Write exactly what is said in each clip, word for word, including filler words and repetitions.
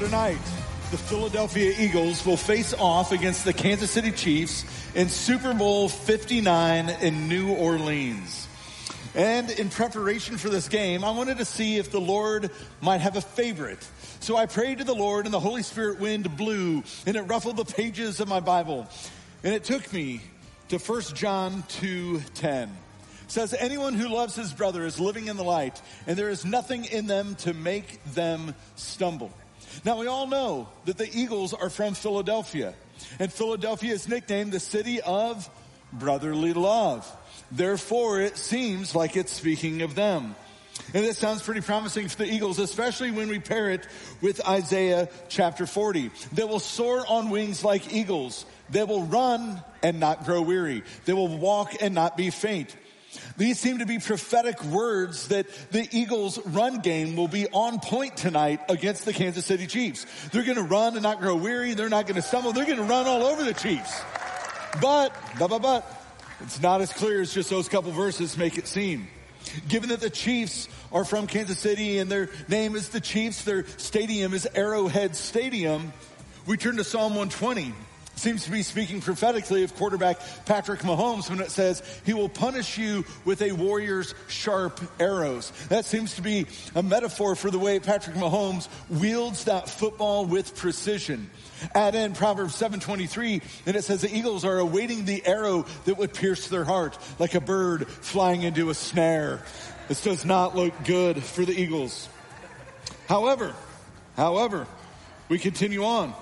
tonight, the Philadelphia Eagles will face off against the Kansas City Chiefs in Super Bowl fifty-nine in New Orleans. And in preparation for this game, I wanted to see if the Lord might have a favorite. So I prayed to the Lord, and the Holy Spirit wind blew, and it ruffled the pages of my Bible. And it took me to First John two ten. It says, anyone who loves his brother is living in the light, and there is nothing in them to make them stumble. Now, we all know that the Eagles are from Philadelphia, and Philadelphia is nicknamed the city of brotherly love. Therefore, it seems like it's speaking of them. And this sounds pretty promising for the Eagles, especially when we pair it with Isaiah chapter forty. They will soar on wings like eagles. They will run and not grow weary. They will walk and not be faint. These seem to be prophetic words that the Eagles' run game will be on point tonight against the Kansas City Chiefs. They're going to run and not grow weary. They're not going to stumble. They're going to run all over the Chiefs. But, but, but, but, it's not as clear as just those couple verses make it seem. Given that the Chiefs are from Kansas City and their name is the Chiefs, their stadium is Arrowhead Stadium, we turn to Psalm one twenty. Seems to be speaking prophetically of quarterback Patrick Mahomes when it says he will punish you with a warrior's sharp arrows. That seems to be a metaphor for the way Patrick Mahomes wields that football with precision. Add in Proverbs seven twenty-three, and it says the Eagles are awaiting the arrow that would pierce their heart, like a bird flying into a snare. This does not look good for the Eagles. However, however, we continue on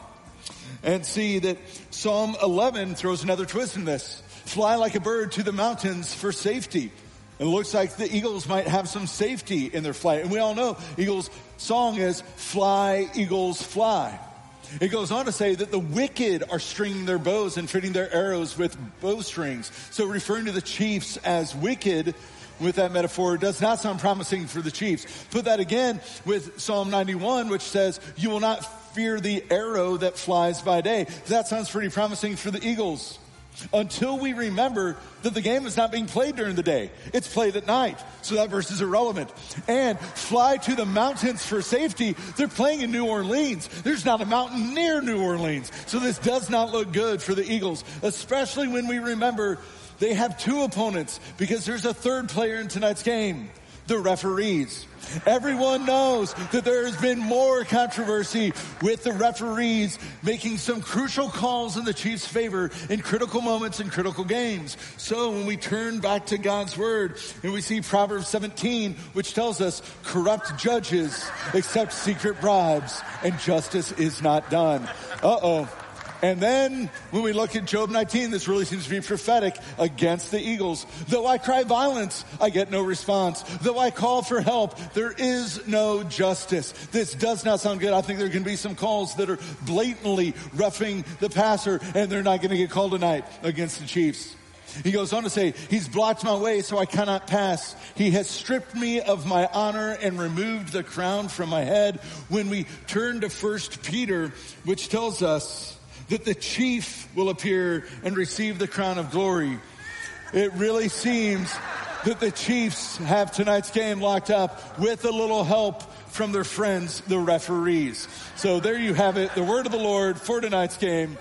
and see that Psalm eleven throws another twist in this. Fly like a bird to the mountains for safety. It looks like the Eagles might have some safety in their flight. And we all know Eagles' song is Fly, Eagles, Fly. It goes on to say that the wicked are stringing their bows and fitting their arrows with bowstrings. So referring to the Chiefs as wicked with that metaphor does not sound promising for the Chiefs. Put that again with Psalm ninety-one, which says, you will not fear the arrow that flies by day. That sounds pretty promising for the Eagles. Until we remember that the game is not being played during the day. It's played at night. So that verse is irrelevant. And fly to the mountains for safety. They're playing in New Orleans. There's not a mountain near New Orleans. So this does not look good for the Eagles, especially when we remember they have two opponents, because there's a third player in tonight's game, the referees. Everyone knows that there has been more controversy with the referees making some crucial calls in the Chiefs' favor in critical moments in critical games. So when we turn back to God's word and we see Proverbs seventeen, which tells us corrupt judges accept secret bribes and justice is not done. Uh-oh. And then when we look at Job nineteen, this really seems to be prophetic against the Eagles. Though I cry violence, I get no response. Though I call for help, there is no justice. This does not sound good. I think there can be some calls that are blatantly roughing the passer, and they're not going to get called tonight against the Chiefs. He goes on to say, he's blocked my way so I cannot pass. He has stripped me of my honor and removed the crown from my head. When we turn to First Peter, which tells us that the chief will appear and receive the crown of glory, it really seems that the Chiefs have tonight's game locked up with a little help from their friends, the referees. So there you have it, the word of the Lord for tonight's game.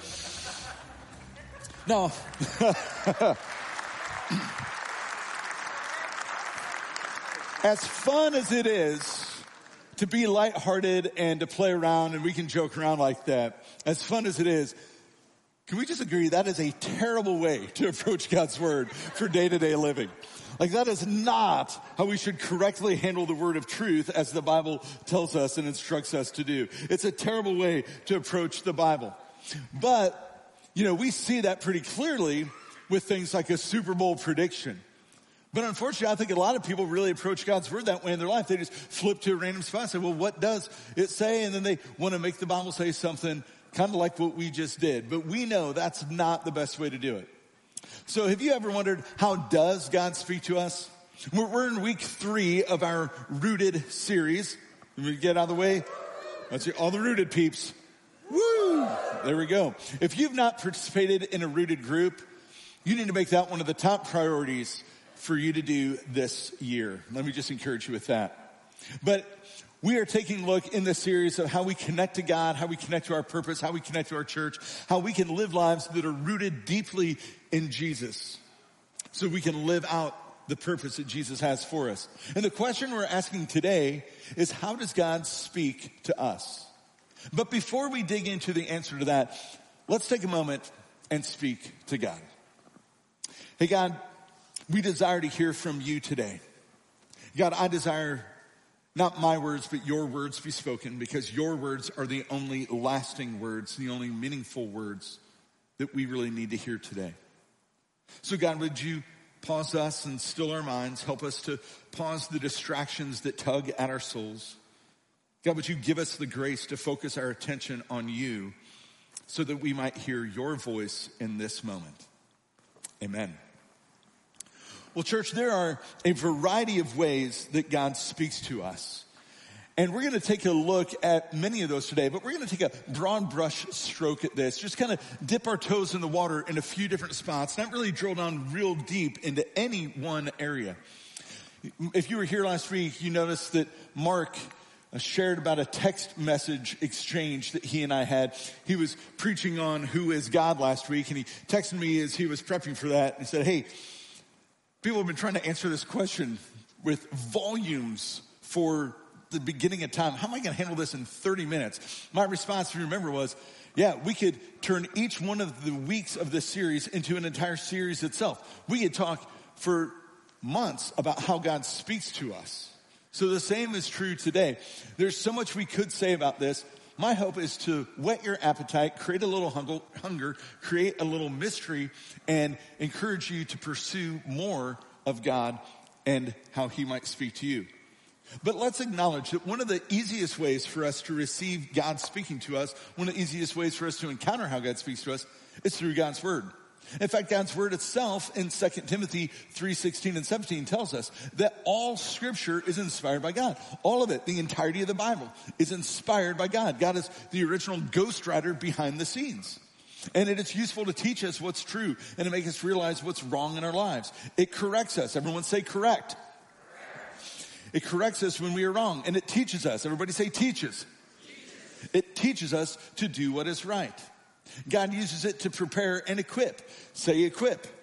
Now, as fun as it is to be lighthearted and to play around and we can joke around like that, as fun as it is, can we just agree that is a terrible way to approach God's word for day-to-day living? Like, that is not how we should correctly handle the word of truth as the Bible tells us and instructs us to do. It's a terrible way to approach the Bible. But, you know, we see that pretty clearly with things like a Super Bowl prediction. But unfortunately, I think a lot of people really approach God's word that way in their life. They just flip to a random spot and say, well, what does it say? And then they want to make the Bible say something kind of like what we just did. But we know that's not the best way to do it. So have you ever wondered, how does God speak to us? We're, we're in week three of our Rooted series. Let me get out of the way. Let's see, all the Rooted peeps. Woo! There we go. If you've not participated in a Rooted group, you need to make that one of the top priorities for you to do this year. Let me just encourage you with that. But We are taking a look in this series of how we connect to God, how we connect to our purpose, how we connect to our church, how we can live lives that are rooted deeply in Jesus so we can live out the purpose that Jesus has for us. And the question we're asking today is, how does God speak to us? But before we dig into the answer to that, let's take a moment and speak to God. Hey God, we desire to hear from you today. God, I desire not my words, but your words be spoken, because your words are the only lasting words, the only meaningful words that we really need to hear today. So God, would you pause us and still our minds, help us to pause the distractions that tug at our souls. God, would you give us the grace to focus our attention on you so that we might hear your voice in this moment. Amen. Well, church, there are a variety of ways that God speaks to us. And we're going to take a look at many of those today, but we're going to take a broad brush stroke at this. Just kind of dip our toes in the water in a few different spots, not really drill down real deep into any one area. If you were here last week, you noticed that Mark shared about a text message exchange that he and I had. He was preaching on who is God last week, and he texted me as he was prepping for that. And he said, hey, people have been trying to answer this question with volumes for the beginning of time. How am I going to handle this in thirty minutes? My response, if you remember, was, yeah, we could turn each one of the weeks of this series into an entire series itself. We could talk for months about how God speaks to us. So the same is true today. There's so much we could say about this. My hope is to whet your appetite, create a little hunger, create a little mystery, and encourage you to pursue more of God and how he might speak to you. But let's acknowledge that one of the easiest ways for us to receive God speaking to us, one of the easiest ways for us to encounter how God speaks to us, is through God's word. In fact, God's word itself in Second Timothy three sixteen and seventeen tells us that all scripture is inspired by God. All of it, the entirety of the Bible, is inspired by God. God is the original ghostwriter behind the scenes. And it is useful to teach us what's true and to make us realize what's wrong in our lives. It corrects us. Everyone say correct. It corrects us when we are wrong, and it teaches us. Everybody say teaches. teaches. It teaches us to do what is right. God uses it to prepare and equip. Say equip. equip.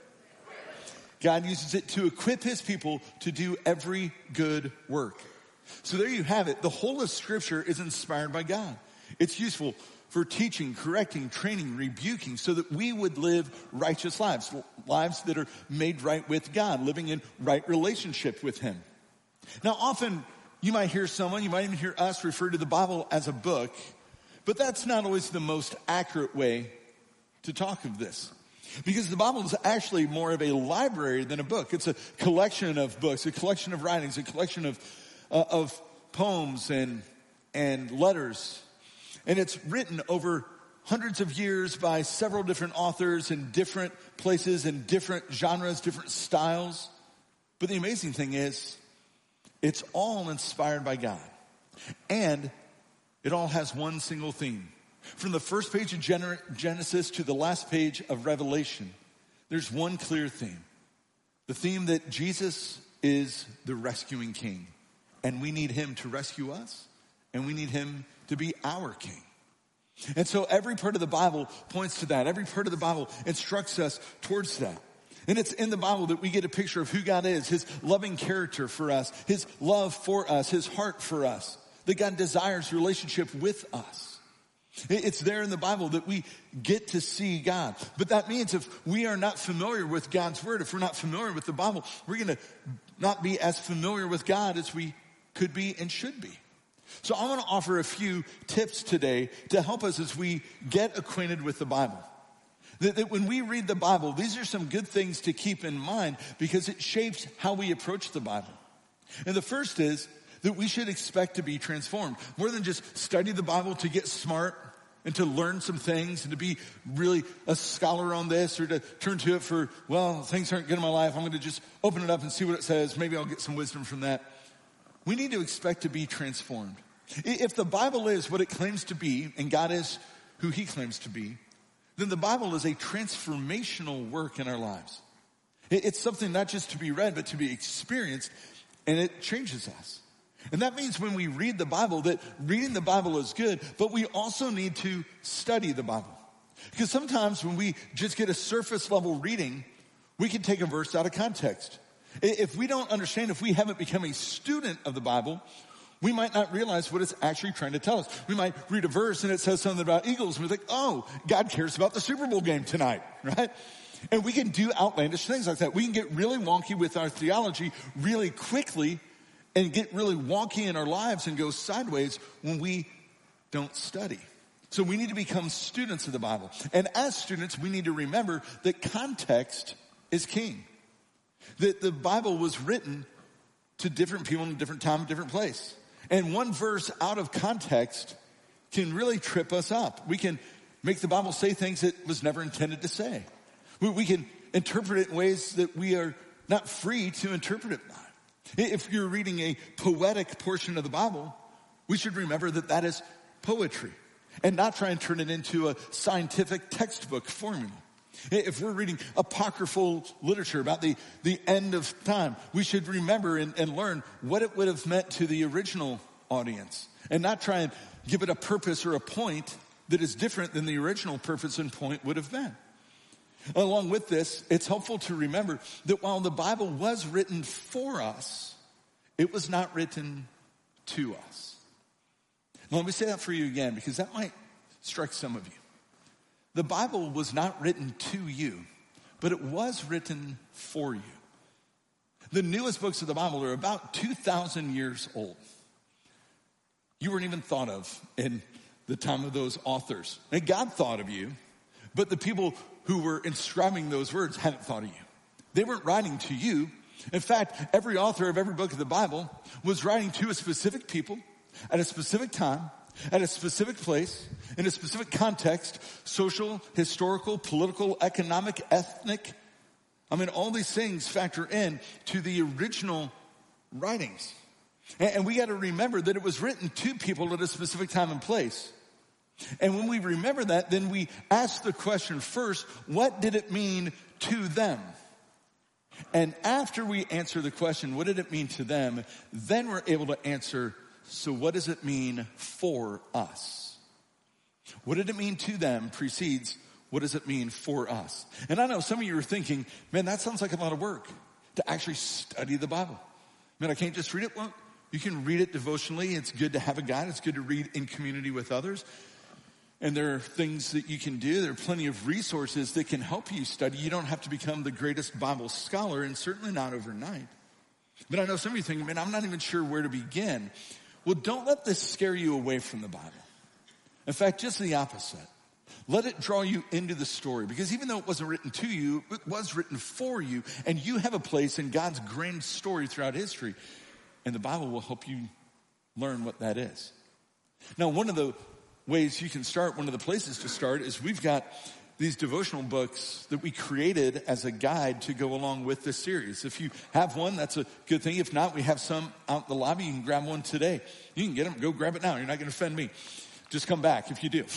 God uses it to equip his people to do every good work. So there you have it. The whole of Scripture is inspired by God. It's useful for teaching, correcting, training, rebuking, so that we would live righteous lives, lives that are made right with God, living in right relationship with him. Now, often you might hear someone, you might even hear us refer to the Bible as a book, but that's not always the most accurate way to talk of this. Because the Bible is actually more of a library than a book. It's a collection of books, a collection of writings, a collection of uh, of poems and and letters. And it's written over hundreds of years by several different authors in different places, in different genres, different styles. But the amazing thing is, it's all inspired by God. And it all has one single theme. From the first page of Genesis to the last page of Revelation, there's one clear theme. The theme that Jesus is the rescuing king. And we need him to rescue us. And we need him to be our king. And so every part of the Bible points to that. Every part of the Bible instructs us towards that. And it's in the Bible that we get a picture of who God is, his loving character for us, his love for us, his heart for us, that God desires relationship with us. It's there in the Bible that we get to see God. But that means if we are not familiar with God's word, if we're not familiar with the Bible, we're going to not be as familiar with God as we could be and should be. So I want to offer a few tips today to help us as we get acquainted with the Bible. That, that when we read the Bible, these are some good things to keep in mind because it shapes how we approach the Bible. And the first is that we should expect to be transformed. More than just study the Bible to get smart and to learn some things and to be really a scholar on this or to turn to it for, well, things aren't good in my life. I'm going to just open it up and see what it says. Maybe I'll get some wisdom from that. We need to expect to be transformed. If the Bible is what it claims to be and God is who he claims to be, then the Bible is a transformational work in our lives. It's something not just to be read, but to be experienced, and it changes us. And that means when we read the Bible, that reading the Bible is good, but we also need to study the Bible. Because sometimes when we just get a surface level reading, we can take a verse out of context. If we don't understand, if we haven't become a student of the Bible, we might not realize what it's actually trying to tell us. We might read a verse and it says something about Eagles, and we think, oh, God cares about the Super Bowl game tonight, right? And we can do outlandish things like that. We can get really wonky with our theology really quickly and get really wonky in our lives and go sideways when we don't study. So we need to become students of the Bible. And as students, we need to remember that context is king. That the Bible was written to different people in a different time, different place. And one verse out of context can really trip us up. We can make the Bible say things it was never intended to say. We, we can interpret it in ways that we are not free to interpret it by. If you're reading a poetic portion of the Bible, we should remember that that is poetry and not try and turn it into a scientific textbook formula. If we're reading apocryphal literature about the, the end of time, we should remember and, and learn what it would have meant to the original audience and not try and give it a purpose or a point that is different than the original purpose and point would have been. Along with this, it's helpful to remember that while the Bible was written for us, it was not written to us. Now, let me say that for you again, because that might strike some of you. The Bible was not written to you, but it was written for you. The newest books of the Bible are about two thousand years old. You weren't even thought of in the time of those authors. And God thought of you, but the people who were inscribing those words hadn't thought of you. They weren't writing to you. In fact, every author of every book of the Bible was writing to a specific people at a specific time, at a specific place, in a specific context, social, historical, political, economic, ethnic. I mean, all these things factor in to the original writings. And we got to remember that it was written to people at a specific time and place. And when we remember that, then we ask the question first, what did it mean to them? And after we answer the question, what did it mean to them? Then we're able to answer, so what does it mean for us? What did it mean to them precedes, what does it mean for us? And I know some of you are thinking, man, that sounds like a lot of work to actually study the Bible. Man, I can't just read it. Well, you can read it devotionally. It's good to have a guide. It's good to read in community with others. And there are things that you can do. There are plenty of resources that can help you study. You don't have to become the greatest Bible scholar, and certainly not overnight. But I know some of you think, man, I'm not even sure where to begin. Well, don't let this scare you away from the Bible. In fact, just the opposite. Let it draw you into the story, because even though it wasn't written to you, it was written for you, and you have a place in God's grand story throughout history, and the Bible will help you learn what that is. Now, one of the ways you can start, one of the places to start, is we've got these devotional books that we created as a guide to go along with this series. If you have one, that's a good thing. If not, we have some out in the lobby. You can grab one today. You can get them. Go grab it now. You're not going to offend me. Just come back if you do.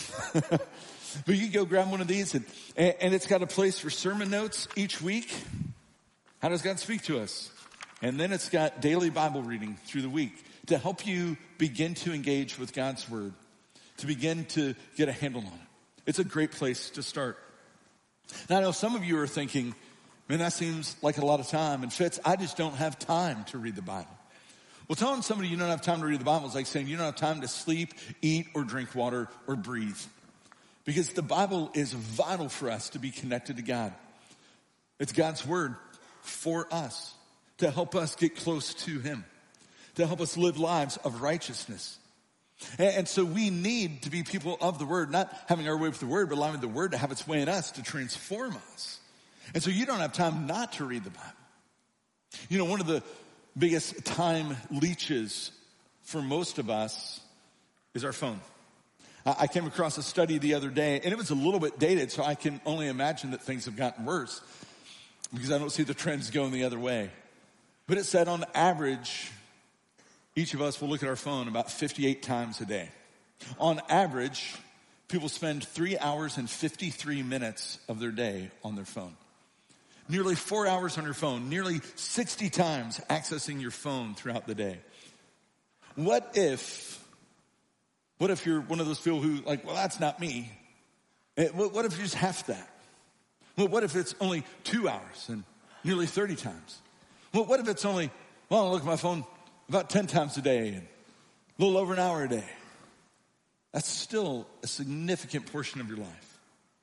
But you can go grab one of these, and, and it's got a place for sermon notes each week. How does God speak to us? And then it's got daily Bible reading through the week to help you begin to engage with God's Word, to begin to get a handle on it. It's a great place to start. Now, I know some of you are thinking, man, that seems like a lot of time. And Fitz, I just don't have time to read the Bible. Well, telling somebody you don't have time to read the Bible is like saying you don't have time to sleep, eat, or drink water, or breathe. Because the Bible is vital for us to be connected to God. It's God's Word for us, to help us get close to Him, to help us live lives of righteousness. And so we need to be people of the Word, not having our way with the Word, but allowing the Word to have its way in us to transform us. And so you don't have time not to read the Bible. You know, one of the biggest time leeches for most of us is our phone. I came across a study the other day, and it was a little bit dated, so I can only imagine that things have gotten worse because I don't see the trends going the other way. But it said on average, each of us will look at our phone about fifty-eight times a day. On average, people spend three hours and fifty-three minutes of their day on their phone. Nearly four hours on your phone, nearly sixty times accessing your phone throughout the day. what if, what if you're one of those people who like, well, that's not me. What if you just half that? Well, what if it's only two hours and nearly thirty times? Well, what if it's only, well, I look at my phone about ten times a day and a little over an hour a day? That's still a significant portion of your life.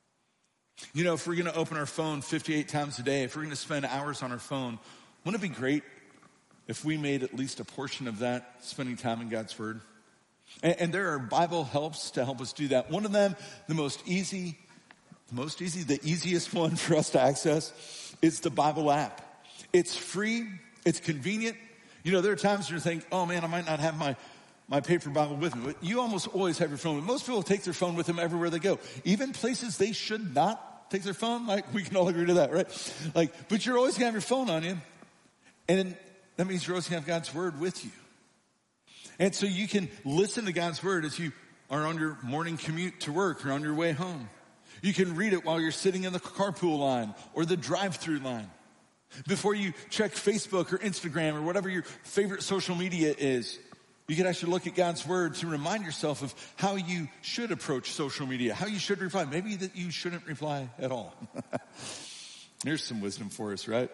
You know, if we're going to open our phone fifty-eight times a day, if we're going to spend hours on our phone, wouldn't it be great if we made at least a portion of that spending time in God's Word? And, and there are Bible helps to help us do that. One of them, the most easy, the most easy, the easiest one for us to access is the Bible app. It's free. It's convenient. You know, there are times you think, oh man, I might not have my my paper Bible with me. But you almost always have your phone. Most people take their phone with them everywhere they go. Even places they should not take their phone. Like, we can all agree to that, right? Like, but you're always going to have your phone on you. And that means you're always going to have God's Word with you. And so you can listen to God's Word as you are on your morning commute to work or on your way home. You can read it while you're sitting in the carpool line or the drive-through line. Before you check Facebook or Instagram or whatever your favorite social media is, you can actually look at God's Word to remind yourself of how you should approach social media, how you should reply. Maybe that you shouldn't reply at all. There's some wisdom for us, right?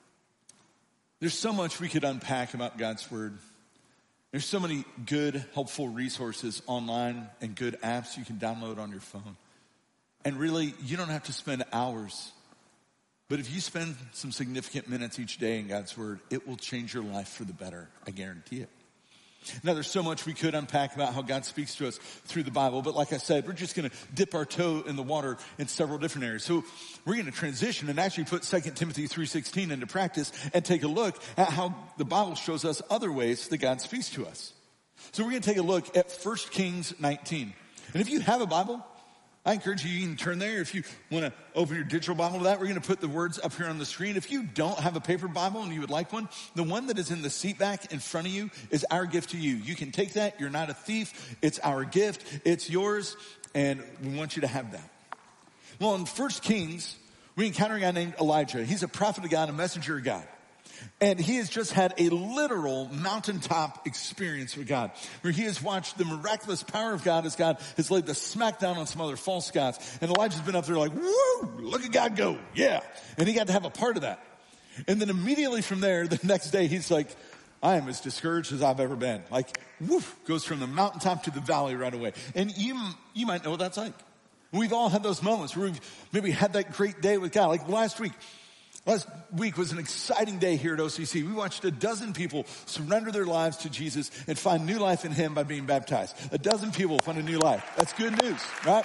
There's so much we could unpack about God's Word. There's so many good, helpful resources online and good apps you can download on your phone. And really, you don't have to spend hours. But if you spend some significant minutes each day in God's Word, it will change your life for the better. I guarantee it. Now, there's so much we could unpack about how God speaks to us through the Bible. But like I said, we're just going to dip our toe in the water in several different areas. So we're going to transition and actually put Second Timothy three sixteen into practice and take a look at how the Bible shows us other ways that God speaks to us. So we're going to take a look at First Kings nineteen. And if you have a Bible, I encourage you, you can turn there. If you want to open your digital Bible to that, we're going to put the words up here on the screen. If you don't have a paper Bible and you would like one, the one that is in the seat back in front of you is our gift to you. You can take that. You're not a thief. It's our gift. It's yours. And we want you to have that. Well, in First Kings, we encounter a guy named Elijah. He's a prophet of God, a messenger of God. And he has just had a literal mountaintop experience with God, where he has watched the miraculous power of God as God has laid the smack down on some other false gods. And Elijah's been up there like, woo, look at God go. Yeah. And he got to have a part of that. And then immediately from there, the next day, he's like, I am as discouraged as I've ever been. Like, woof, goes from the mountaintop to the valley right away. And you, you might know what that's like. We've all had those moments where we've maybe had that great day with God. Like last week, Last week was an exciting day here at O C C. We watched a dozen people surrender their lives to Jesus and find new life in Him by being baptized. A dozen people find a new life. That's good news, right?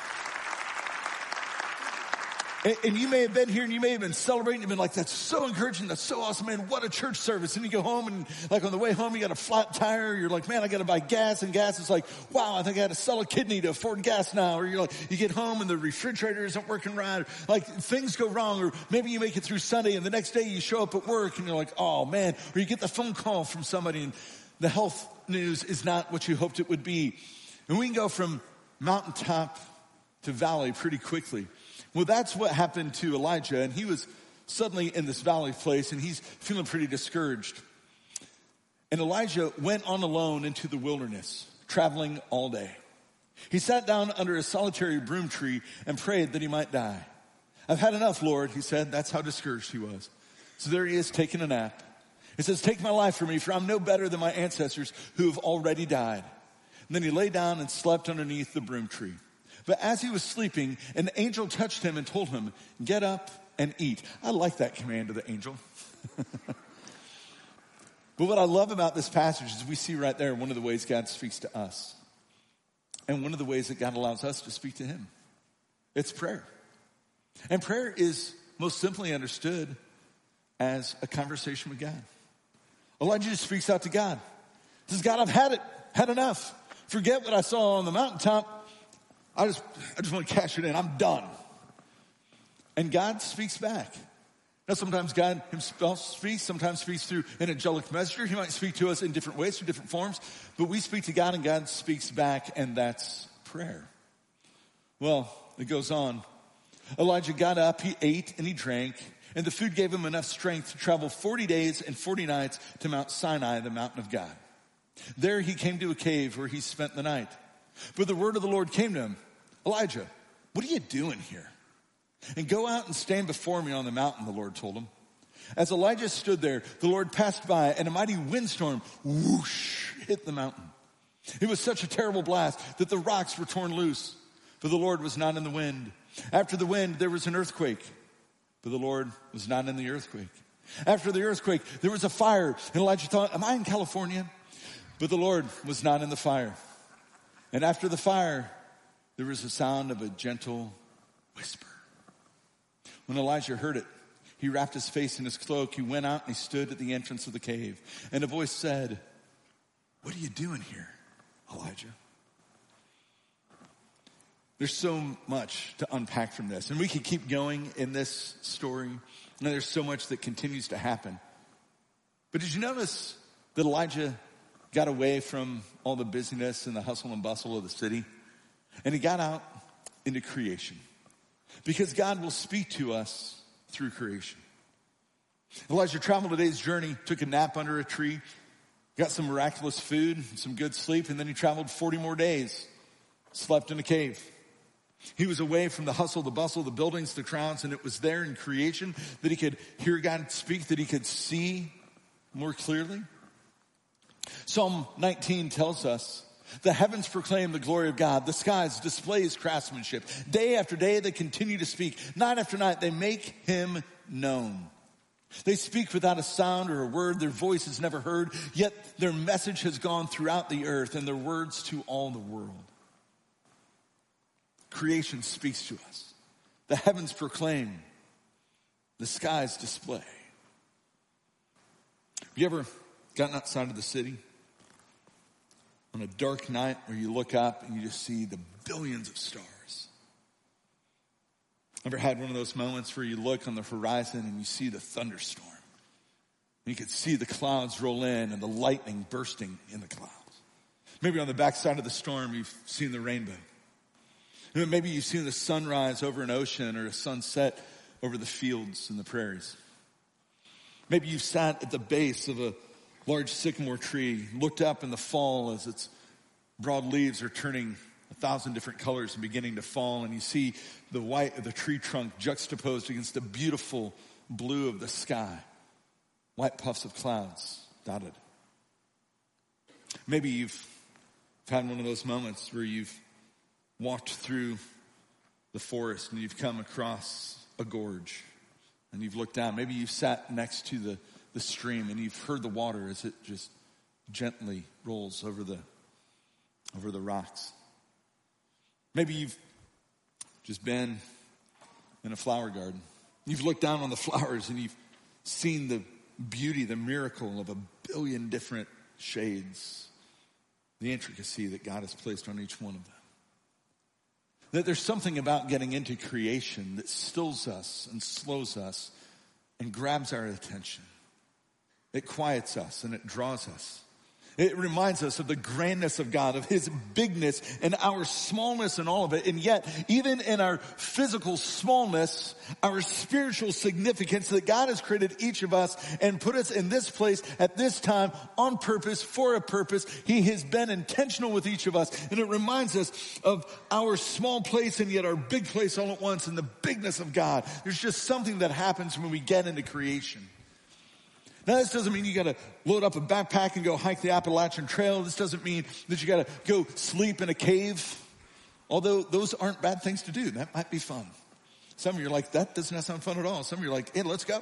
And, and you may have been here and you may have been celebrating and been like, that's so encouraging. That's so awesome, man. What a church service. And you go home and like on the way home, you got a flat tire. You're like, man, I got to buy gas, and gas is like, wow, I think I had to sell a kidney to afford gas now. Or you're like, you get home and the refrigerator isn't working right. Or like things go wrong. Or maybe you make it through Sunday and the next day you show up at work and you're like, oh man. Or you get the phone call from somebody and the health news is not what you hoped it would be. And we can go from mountaintop to valley pretty quickly. Well, that's what happened to Elijah, and he was suddenly in this valley place, and he's feeling pretty discouraged. And Elijah went on alone into the wilderness, traveling all day. He sat down under a solitary broom tree and prayed that he might die. I've had enough, Lord, he said. That's how discouraged he was. So there he is, taking a nap. He says, take my life from me, for I'm no better than my ancestors who have already died. And then he lay down and slept underneath the broom tree. But as he was sleeping, an angel touched him and told him, get up and eat. I like that command of the angel. But what I love about this passage is we see right there one of the ways God speaks to us. And one of the ways that God allows us to speak to him. It's prayer. And prayer is most simply understood as a conversation with God. Elijah just speaks out to God. He says, God, I've had it, had enough. Forget what I saw on the mountaintop. I just, I just want to cash it in. I'm done. And God speaks back. Now, sometimes God himself speaks, sometimes speaks through an angelic messenger. He might speak to us in different ways, through different forms. But we speak to God and God speaks back, and that's prayer. Well, it goes on. Elijah got up, he ate and he drank, and the food gave him enough strength to travel forty days and forty nights to Mount Sinai, the mountain of God. There he came to a cave where he spent the night. But the word of the Lord came to him, Elijah, what are you doing here? And go out and stand before me on the mountain, the Lord told him. As Elijah stood there, the Lord passed by, and a mighty windstorm, whoosh, hit the mountain. It was such a terrible blast that the rocks were torn loose, but the Lord was not in the wind. After the wind, there was an earthquake, but the Lord was not in the earthquake. After the earthquake, there was a fire, and Elijah thought, am I in California? But the Lord was not in the fire. And after the fire, there was the sound of a gentle whisper. When Elijah heard it, he wrapped his face in his cloak. He went out and he stood at the entrance of the cave. And a voice said, what are you doing here, Elijah? There's so much to unpack from this. And we could keep going in this story. And there's so much that continues to happen. But did you notice that Elijah got away from all the busyness and the hustle and bustle of the city? And he got out into creation. Because God will speak to us through creation. Elijah traveled a day's journey, took a nap under a tree, got some miraculous food, some good sleep, and then he traveled forty more days, slept in a cave. He was away from the hustle, the bustle, the buildings, the crowds, and it was there in creation that he could hear God speak, that he could see more clearly. Psalm nineteen tells us, the heavens proclaim the glory of God. The skies display his craftsmanship. Day after day they continue to speak. Night after night they make him known. They speak without a sound or a word. Their voice is never heard. Yet their message has gone throughout the earth and their words to all the world. Creation speaks to us. The heavens proclaim. The skies display. Have you ever gotten outside of the city on a dark night where you look up and you just see the billions of stars? Ever had one of those moments where you look on the horizon and you see the thunderstorm? You could see the clouds roll in and the lightning bursting in the clouds. Maybe on the backside of the storm you've seen the rainbow. Maybe you've seen the sunrise over an ocean or a sunset over the fields and the prairies. Maybe you've sat at the base of a large sycamore tree, looked up in the fall as its broad leaves are turning a thousand different colors and beginning to fall, and you see the white of the tree trunk juxtaposed against the beautiful blue of the sky, white puffs of clouds dotted. Maybe you've had one of those moments where you've walked through the forest and you've come across a gorge and you've looked down. Maybe you've sat next to the the stream and you've heard the water as it just gently rolls over the over the rocks. Maybe you've just been in a flower garden. You've looked down on the flowers and you've seen the beauty, the miracle of a billion different shades, the intricacy that God has placed on each one of them. That there's something about getting into creation that stills us and slows us and grabs our attention. It quiets us and it draws us. It reminds us of the grandness of God, of his bigness and our smallness in all of it. And yet, even in our physical smallness, our spiritual significance, that God has created each of us and put us in this place at this time on purpose, for a purpose. He has been intentional with each of us. And it reminds us of our small place and yet our big place all at once, and the bigness of God. There's just something that happens when we get into creation. Now, this doesn't mean you got to load up a backpack and go hike the Appalachian Trail. This doesn't mean that you got to go sleep in a cave. Although those aren't bad things to do. That might be fun. Some of you are like, that does not sound fun at all. Some of you are like, hey, let's go.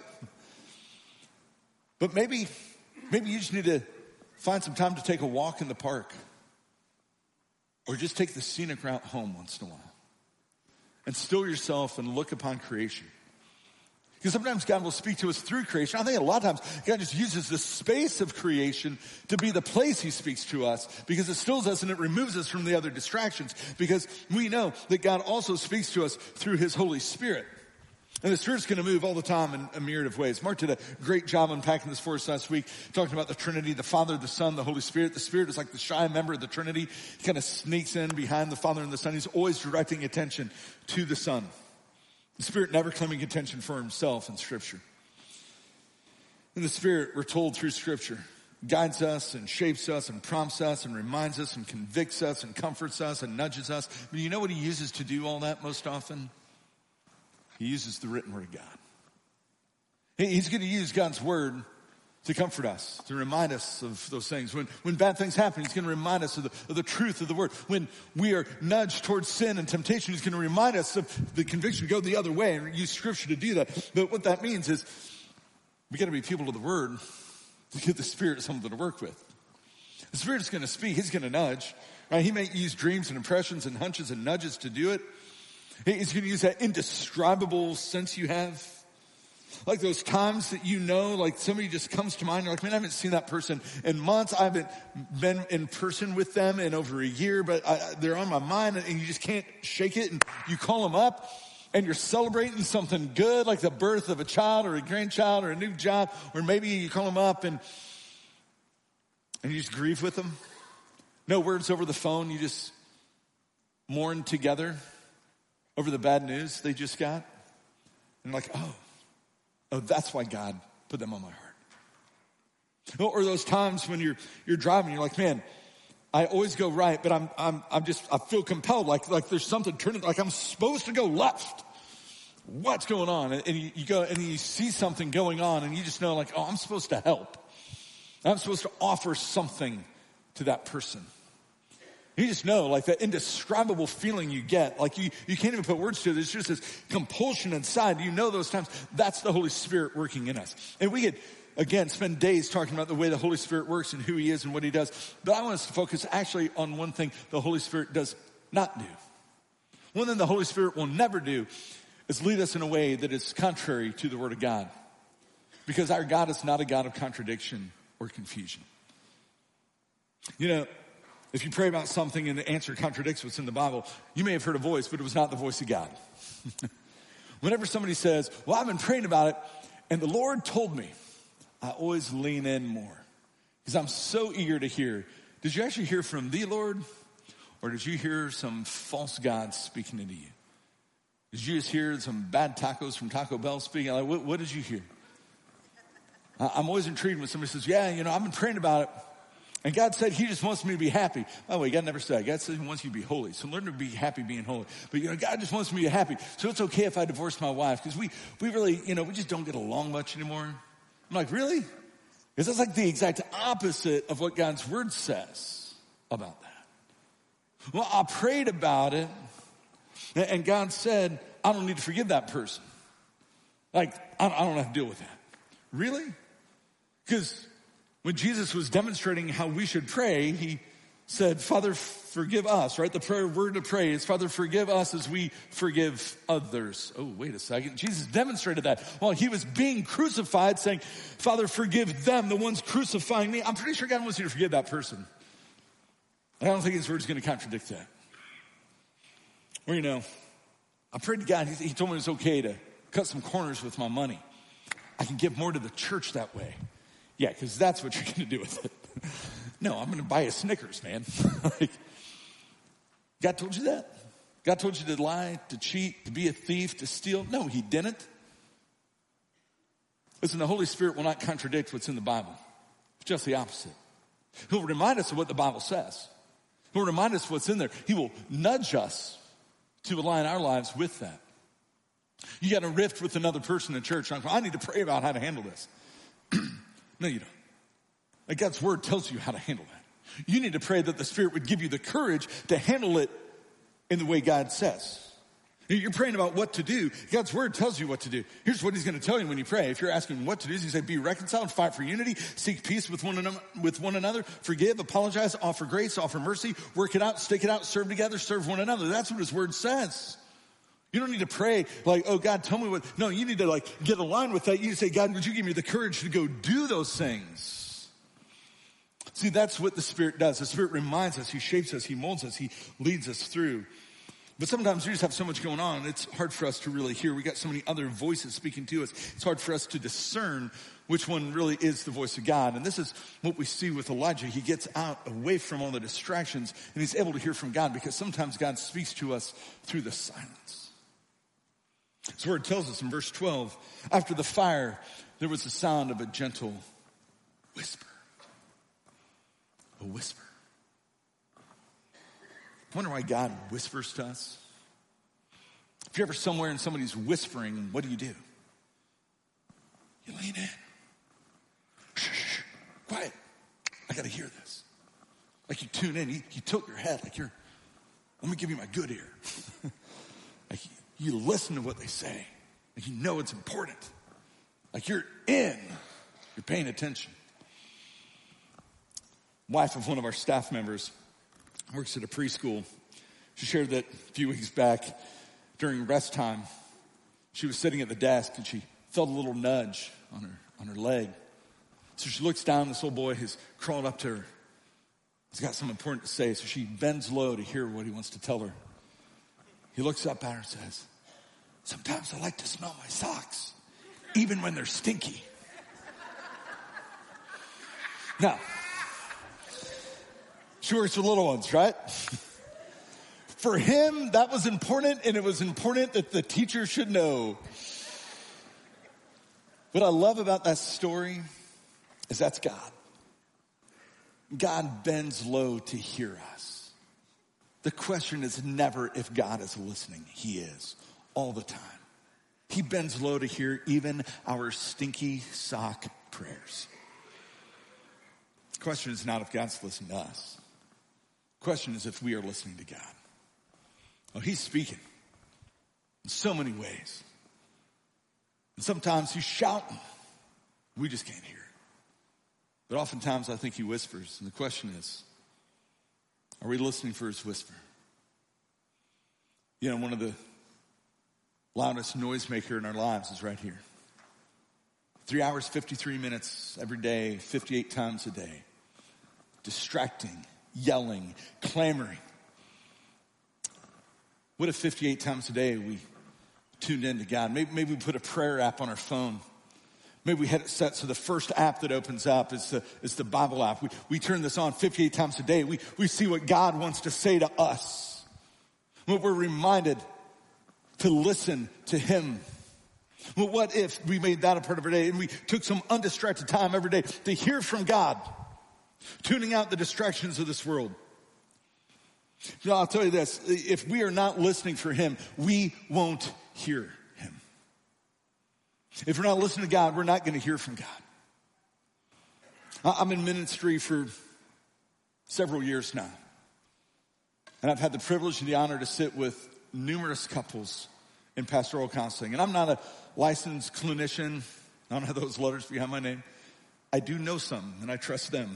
But maybe, maybe you just need to find some time to take a walk in the park. Or just take the scenic route home once in a while. And still yourself and look upon creation. Because sometimes God will speak to us through creation. I think a lot of times God just uses the space of creation to be the place he speaks to us, because it stills us and it removes us from the other distractions. Because we know that God also speaks to us through his Holy Spirit. And the Spirit's going to move all the time in a myriad of ways. Mark did a great job unpacking this for us last week, talking about the Trinity, the Father, the Son, the Holy Spirit. The Spirit is like the shy member of the Trinity. He kind of sneaks in behind the Father and the Son. He's always directing attention to the Son. The Spirit never claiming attention for himself in Scripture. In the Spirit, we're told through Scripture guides us and shapes us and prompts us and reminds us and convicts us and comforts us and nudges us. But you know what he uses to do all that most often? He uses the written word of God. He's going to use God's word to comfort us, to remind us of those things. When when bad things happen, he's going to remind us of the, of the truth of the word. When we are nudged towards sin and temptation, he's going to remind us of the conviction to go the other way and use scripture to do that. But what that means is we got to be people of the word to give the Spirit something to work with. The Spirit is going to speak. He's going to nudge. Right? He may use dreams and impressions and hunches and nudges to do it. He's going to use that indescribable sense you have. Like those times that you know, like somebody just comes to mind. You're like, man, I haven't seen that person in months. I haven't been in person with them in over a year, but I, they're on my mind and you just can't shake it. And you call them up and you're celebrating something good, like the birth of a child or a grandchild or a new job. Or maybe you call them up and, and you just grieve with them. No words over the phone. You just mourn together over the bad news they just got. And like, oh. Oh, that's why God put them on my heart. Or those times when you're you're driving, you're like, man, I always go right, but I'm I'm I'm just I feel compelled, like like there's something turning, like I'm supposed to go left. What's going on? And you, you go and you see something going on, and you just know, like, oh, I'm supposed to help. I'm supposed to offer something to that person. You just know, like that indescribable feeling you get, like you, you can't even put words to it. It's just this compulsion inside. You know those times, that's the Holy Spirit working in us. And we could, again, spend days talking about the way the Holy Spirit works and who he is and what he does. But I want us to focus actually on one thing the Holy Spirit does not do. One thing the Holy Spirit will never do is lead us in a way that is contrary to the Word of God. Because our God is not a God of contradiction or confusion. You know, if you pray about something and the answer contradicts what's in the Bible, you may have heard a voice, but it was not the voice of God. Whenever somebody says, well, I've been praying about it, and the Lord told me, I always lean in more. Because I'm so eager to hear, did you actually hear from the Lord? Or did you hear some false God speaking into you? Did you just hear some bad tacos from Taco Bell speaking? Like, what, what did you hear? I'm always intrigued when somebody says, yeah, you know, I've been praying about it. And God said he just wants me to be happy. By the way, God never said. God said he wants you to be holy. So learn to be happy being holy. But, you know, God just wants me to be happy. So it's okay if I divorce my wife. Because we, we really, you know, we just don't get along much anymore. I'm like, really? Because that's like the exact opposite of what God's word says about that. Well, I prayed about it. And God said, I don't need to forgive that person. Like, I don't have to deal with that. Really? Because when Jesus was demonstrating how we should pray, he said, Father, forgive us, right? The prayer word to pray is, Father, forgive us as we forgive others. Oh, wait a second. Jesus demonstrated that while he was being crucified, saying, Father, forgive them, the ones crucifying me. I'm pretty sure God wants you to forgive that person. I don't think his word is going to contradict that. Or, you know, I prayed to God. He, he told me it's okay to cut some corners with my money. I can give more to the church that way. Yeah, because that's what you're going to do with it. No, I'm going to buy a Snickers, man. Like, God told you that? God told you to lie, to cheat, to be a thief, to steal? No, he didn't. Listen, the Holy Spirit will not contradict what's in the Bible. It's just the opposite. He'll remind us of what the Bible says. He'll remind us what's in there. He will nudge us to align our lives with that. You got a rift with another person in church. I need to pray about how to handle this. No, you don't. Like God's word tells you how to handle that. You need to pray that the Spirit would give you the courage to handle it in the way God says. You're praying about what to do. God's word tells you what to do. Here's what he's going to tell you when you pray. If you're asking what to do, he's going to say, be reconciled, fight for unity, seek peace with one another, with one another, forgive, apologize, offer grace, offer mercy, work it out, stick it out, serve together, serve one another. That's what his word says. You don't need to pray like, oh, God, tell me what. No, you need to like get aligned with that. You need to say, God, would you give me the courage to go do those things? See, that's what the Spirit does. The Spirit reminds us, he shapes us, he molds us, he leads us through. But sometimes we just have so much going on, it's hard for us to really hear. We got so many other voices speaking to us. It's hard for us to discern which one really is the voice of God. And this is what we see with Elijah. He gets out away from all the distractions, and he's able to hear from God because sometimes God speaks to us through the silence. His word tells us in verse twelve, after the fire, there was the sound of a gentle whisper. a whisper. I wonder why God whispers to us. If you're ever somewhere and somebody's whispering, what do you do? You lean in. Shh, shh, shh. Quiet. I got to hear this. Like you tune in, you, you tilt your head like you're, let me give you my good ear. Like you, you listen to what they say. Like you know it's important. Like you're in. You're paying attention. Wife of one of our staff members works at a preschool. She shared that a few weeks back during rest time, she was sitting at the desk and she felt a little nudge on her on her leg. So she looks down, this little boy has crawled up to her. He's got something important to say, so she bends low to hear what he wants to tell her. He looks up at her and says, sometimes I like to smell my socks, even when they're stinky. Now, she works with little ones, right? For him, that was important, and it was important that the teacher should know. What I love about that story is that's God. God bends low to hear us. The question is never if God is listening. He is, all the time. He bends low to hear even our stinky sock prayers. The question is not if God's listening to us. The question is if we are listening to God. Well, he's speaking in so many ways. And sometimes he's shouting. We just can't hear it. But oftentimes I think he whispers. And the question is, are we listening for his whisper? You know, one of the loudest noisemaker in our lives is right here. Three hours, fifty-three minutes every day, fifty-eight times a day. Distracting, yelling, clamoring. What if fifty-eight times a day we tuned into God? Maybe, maybe we put a prayer app on our phone. Maybe we had it set so the first app that opens up is the, is the Bible app. We, we turn this on fifty-eight times a day. We, we see what God wants to say to us. What we're reminded to listen to him. Well, what if we made that a part of our day and we took some undistracted time every day to hear from God, tuning out the distractions of this world? You know, I'll tell you this, if we are not listening for him, we won't hear him. If we're not listening to God, we're not going to hear from God. I'm in ministry for several years now. And I've had the privilege and the honor to sit with numerous couples in pastoral counseling. And I'm not a licensed clinician. I don't have those letters behind my name. I do know some, and I trust them.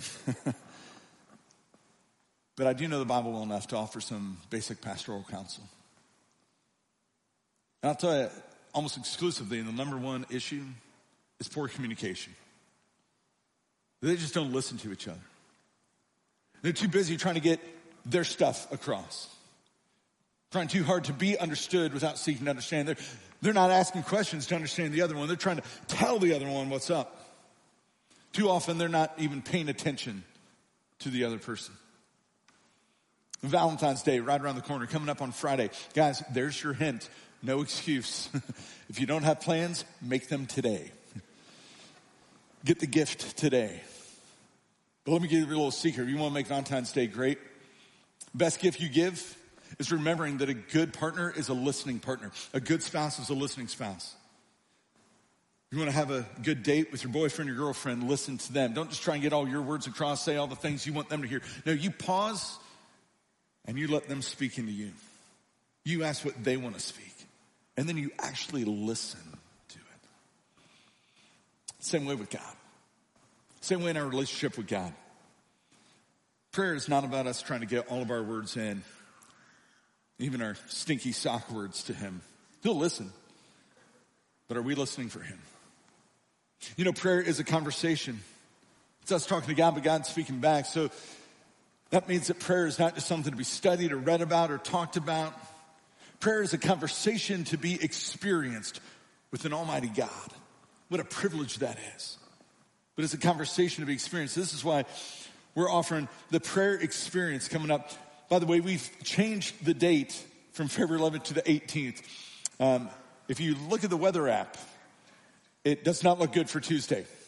But I do know the Bible well enough to offer some basic pastoral counsel. And I'll tell you, almost exclusively, the number one issue is poor communication. They just don't listen to each other. They're too busy trying to get their stuff across. Trying too hard to be understood without seeking to understand. They're, they're not asking questions to understand the other one. They're trying to tell the other one what's up. Too often, they're not even paying attention to the other person. Valentine's Day, right around the corner, coming up on Friday. Guys, there's your hint. No excuse. If you don't have plans, make them today. Get the gift today. But let me give you a little secret. If you want to make Valentine's Day great, best gift you give is remembering that a good partner is a listening partner. A good spouse is a listening spouse. You want to have a good date with your boyfriend or girlfriend, listen to them. Don't just try and get all your words across, say all the things you want them to hear. No, you pause and you let them speak into you. You ask what they want to speak. And then you actually listen to it. Same way with God. Same way in our relationship with God. Prayer is not about us trying to get all of our words in, even our stinky sock words to him. He'll listen. But are we listening for him? You know, prayer is a conversation. It's us talking to God, but God's speaking back. So that means that prayer is not just something to be studied or read about or talked about. Prayer is a conversation to be experienced with an almighty God. What a privilege that is. But it's a conversation to be experienced. This is why we're offering the prayer experience coming up. By the way, we've changed the date from February eleventh to the eighteenth. Um, if you look at the weather app, it does not look good for Tuesday.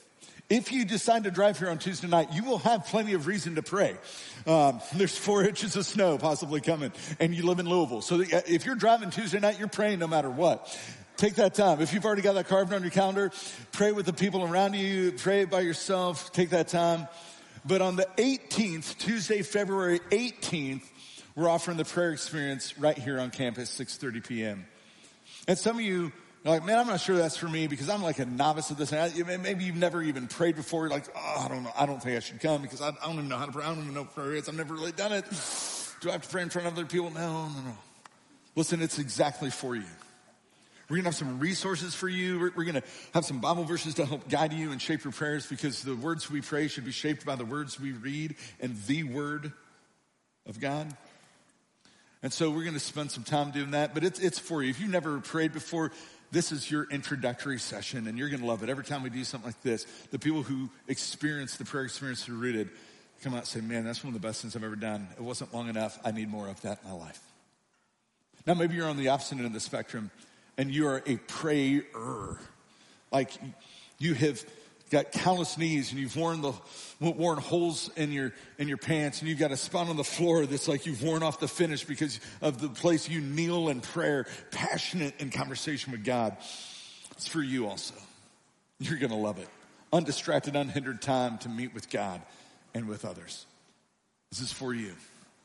If you decide to drive here on Tuesday night, you will have plenty of reason to pray. Um, there's four inches of snow possibly coming, and you live in Louisville. So if you're driving Tuesday night, you're praying no matter what. Take that time. If you've already got that carved on your calendar, pray with the people around you. Pray by yourself. Take that time. But on the eighteenth, Tuesday, February eighteenth, we're offering the prayer experience right here on campus, six thirty p.m. And some of you are like, man, I'm not sure that's for me because I'm like a novice at this. And maybe you've never even prayed before. You're like, oh, I don't know. I don't think I should come because I, I don't even know how to pray. I don't even know what prayer is. I've never really done it. Do I have to pray in front of other people? No, no, no. Listen, it's exactly for you. We're going to have some resources for you. We're, we're going to have some Bible verses to help guide you and shape your prayers because the words we pray should be shaped by the words we read and the Word of God. And so we're going to spend some time doing that, but it's it's for you. If you've never prayed before, this is your introductory session, and you're going to love it. Every time we do something like this, the people who experience the prayer experience through Rooted come out and say, man, that's one of the best things I've ever done. It wasn't long enough. I need more of that in my life. Now, maybe you're on the opposite end of the spectrum, and you are a prayer. Like you have got callous knees and you've worn the worn holes in your in your pants and you've got a spot on the floor that's like you've worn off the finish because of the place you kneel in prayer, passionate in conversation with God. It's for you also. You're going to love it. Undistracted, unhindered time to meet with God and with others. This is for you.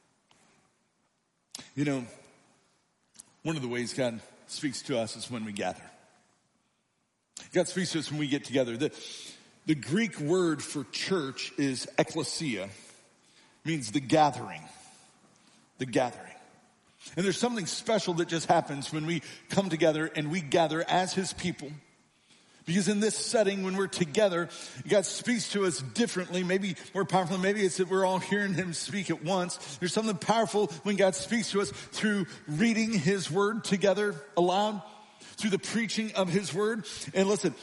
You know, one of the ways God speaks to us is when we gather. God speaks to us when we get together. The, the Greek word for church is ekklesia, means the gathering. The gathering. And there's something special that just happens when we come together and we gather as his people. Because in this setting, when we're together, God speaks to us differently, maybe more powerfully. Maybe it's that we're all hearing him speak at once. There's something powerful when God speaks to us through reading his word together aloud, through the preaching of his word. And listen,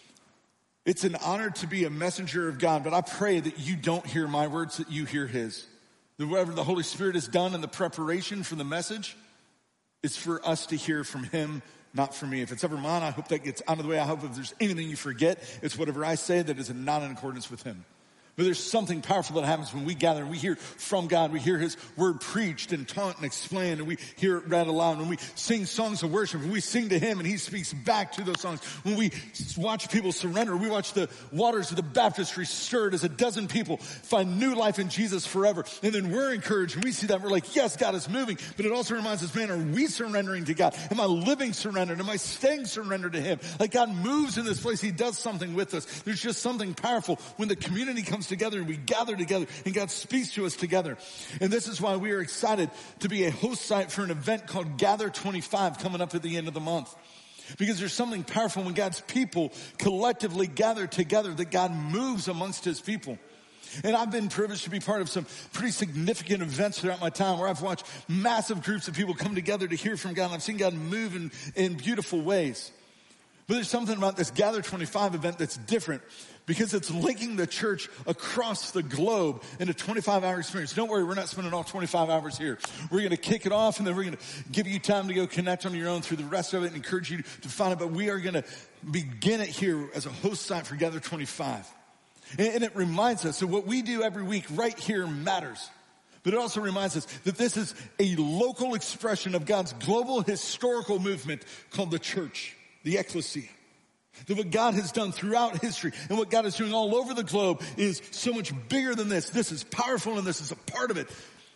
it's an honor to be a messenger of God, but I pray that you don't hear my words, that you hear his. That whatever the Holy Spirit has done in the preparation for the message, it's for us to hear from him, not for me. If it's ever mine, I hope that gets out of the way. I hope if there's anything you forget, it's whatever I say that is not in accordance with him. But there's something powerful that happens when we gather and we hear from God. We hear his word preached and taught and explained, and we hear it read aloud. When we sing songs of worship, when we sing to him and he speaks back to those songs. When we watch people surrender, we watch the waters of the baptistry stirred as a dozen people find new life in Jesus forever. And then we're encouraged and we see that. We're like, yes, God is moving. But it also reminds us, man, are we surrendering to God? Am I living surrendered? Am I staying surrendered to him? Like God moves in this place. He does something with us. There's just something powerful when the community comes together and we gather together and God speaks to us together. And this is why we are excited to be a host site for an event called Gather twenty-five coming up at the end of the month. Because there's something powerful when God's people collectively gather together, that God moves amongst his people. And I've been privileged to be part of some pretty significant events throughout my time where I've watched massive groups of people come together to hear from God. And I've seen God move in, in beautiful ways. But there's something about this Gather twenty-five event that's different because it's linking the church across the globe in a twenty-five hour experience. Don't worry, we're not spending all twenty-five hours here. We're going to kick it off and then we're going to give you time to go connect on your own through the rest of it and encourage you to find it. But we are going to begin it here as a host site for Gather twenty-five. And it reminds us that what we do every week right here matters. But it also reminds us that this is a local expression of God's global historical movement called the church, the ecclesia. That what God has done throughout history and what God is doing all over the globe is so much bigger than this. This is powerful and this is a part of it.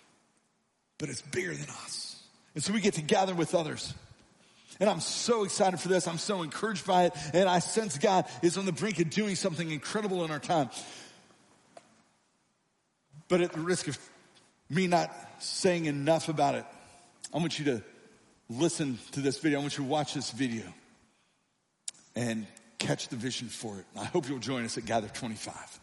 But it's bigger than us. And so we get to gather with others. And I'm so excited for this. I'm so encouraged by it. And I sense God is on the brink of doing something incredible in our time. But at the risk of me not saying enough about it, I want you to listen to this video. I want you to watch this video and catch the vision for it. I hope you'll join us at Gather twenty-five.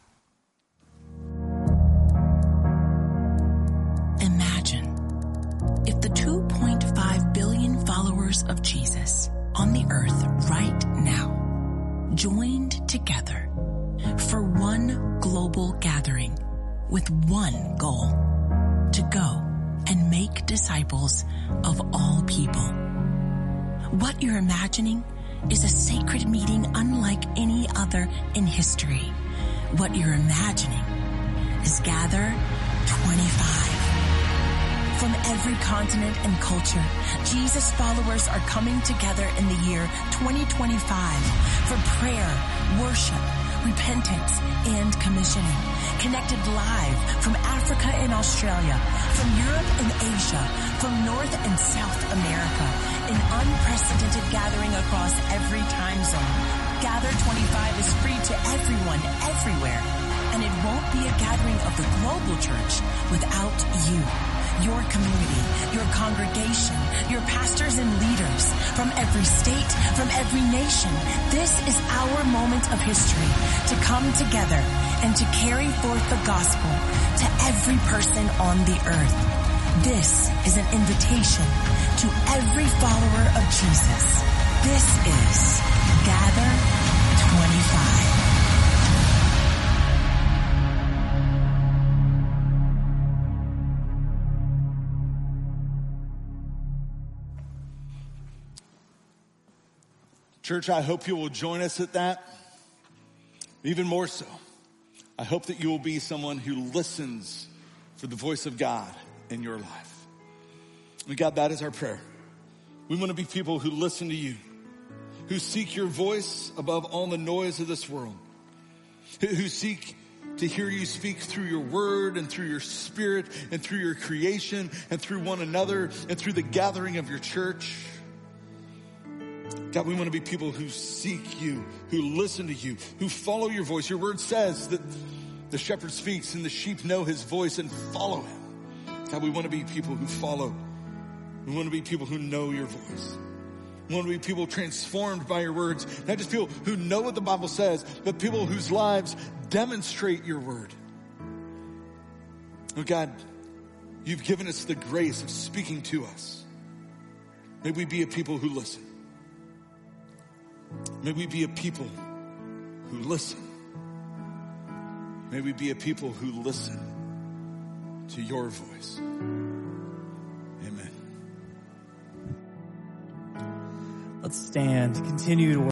Imagine if the two point five billion followers of Jesus on the earth right now joined together for one global gathering with one goal: to go and make disciples of all people. What you're imagining is a sacred meeting unlike any other in history, What you're imagining is Gather twenty-five. From every continent and culture, Jesus followers are coming together in the year twenty twenty-five for prayer, worship, repentance, and commissioning. Connected live from Africa and Australia, from Europe and Asia, from North and South America, an unprecedented gathering across every time zone. Gather twenty-five is free to everyone, everywhere. And it won't be a gathering of the global church without you, your community, your congregation, your pastors and leaders from every state, from every nation. This is our moment of history to come together and to carry forth the gospel to every person on the earth. This is an invitation to every follower of Jesus. This is Gather twenty-five. Church, I hope you will join us at that. Even more so, I hope that you will be someone who listens for the voice of God in your life. And God, that is our prayer. We want to be people who listen to you, who seek your voice above all the noise of this world, who seek to hear you speak through your word and through your spirit and through your creation and through one another and through the gathering of your church. God, we want to be people who seek you, who listen to you, who follow your voice. Your word says that the shepherd speaks and the sheep know his voice and follow him. God, we want to be people who follow. We want to be people who know your voice. We want to be people transformed by your words. Not just people who know what the Bible says, but people whose lives demonstrate your word. Oh God, you've given us the grace of speaking to us. May we be a people who listen. May we be a people who listen. May we be a people who listen to your voice. Amen. Let's stand, continue to